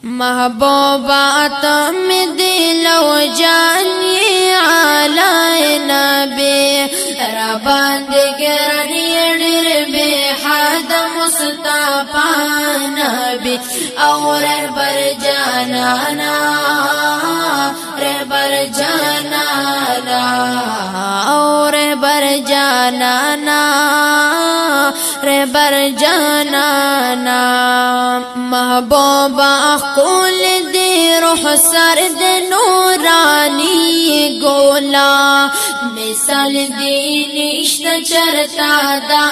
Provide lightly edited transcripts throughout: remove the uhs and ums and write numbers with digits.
محبوبا تم دل و جانی علی نبی ربان دگرنی ڈر بے حد مصطفی نبی اور رہبر جانانا رہبر جانانا اور رہبر جانانا رہبر جانانا محبوبا قول دی روح سرد نورانی گولا مثال دی نشت چرتا دا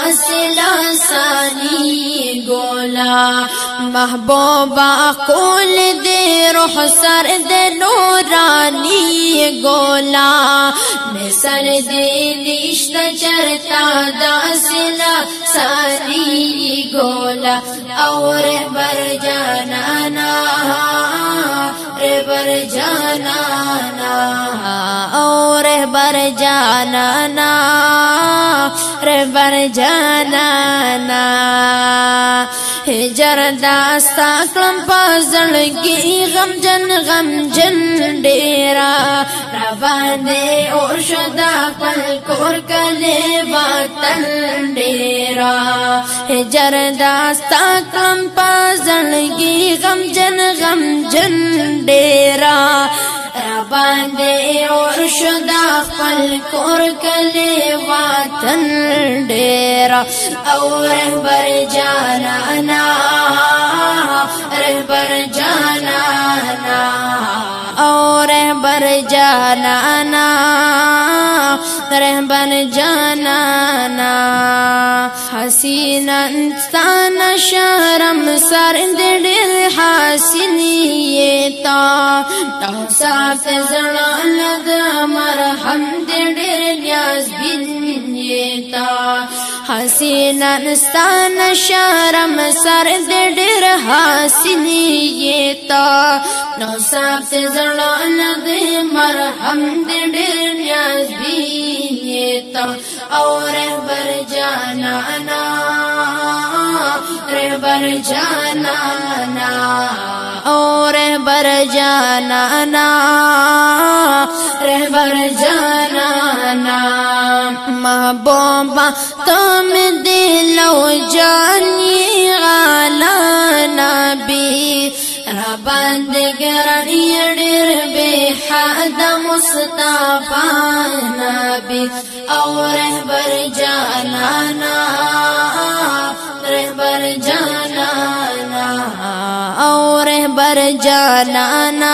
سلاسانی گولا محبوبا قول دی روح سرد نورانی گولا مثال دی نشت چرتا دا سلاسانی گولا اور رہبر جانانا رہبر جانانا اور رہبر جانانا رہبر جانانا ہجر داستا کلم پازلگی غم جن ڈیرا روان دے اور شدا پل کور کلے وطن ڈیرا ہجر داستا کلم پازلگی غم جن ڈیرا روان دے اور شدا پل کور کلے وطن ڈیرا اور رہبر جانانا رہبر جانانا اور رہبر جانانا رہبر جانانا حسین انسان شرم سرد دل حسینیتا توصاف زلال دا مرحم دل نیاز بینیتا حسین انسان شرم سرد دل حسینیتا توصاف زلال دا مرحم دل نیاز بینیتا اور رہبر جانانا رہبر جانانا اور رہبر جانانا رہبر جانانا محبوبا تم دل و جانی علی نبی ربان دگرنی ڈر بے حد مصطفی نبی اور رہبر جانانا رہبر جانانا اور رہبر جانانا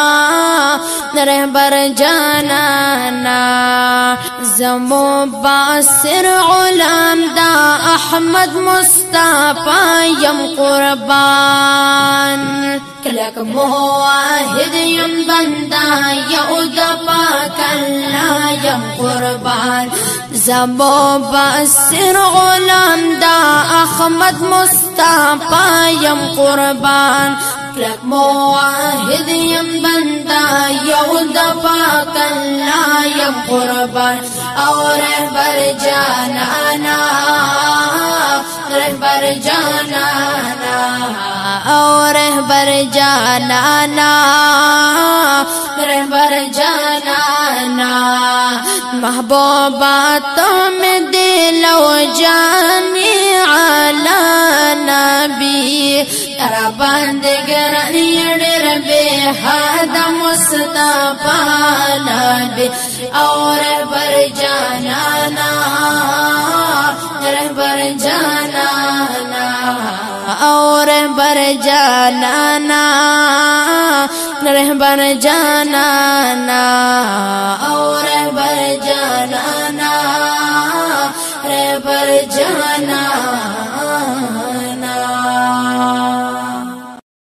رہبر جانانا زمو باسر غلام دا احمد مصطفی یم قربان کلک مواحد یم بندہ یعود پاک اللہ یم قربان زمو باسر غلام دا احمد مصطفی یم قربان کلک مواحد یم بندہ یعود پاک اللہ یم قربان اور رہبر جانانا رہبر جانانا اور رہبر جانانا رہبر جانانا محبوبا تم دل و جانی علی نبی ربان دگرنی ڈر بے حد مصطفی نبی اور رہبر جانانا رہبر جانانا اور رہبر جانانا رہبر جانانا اور رہبر جانانا رہبر جانانا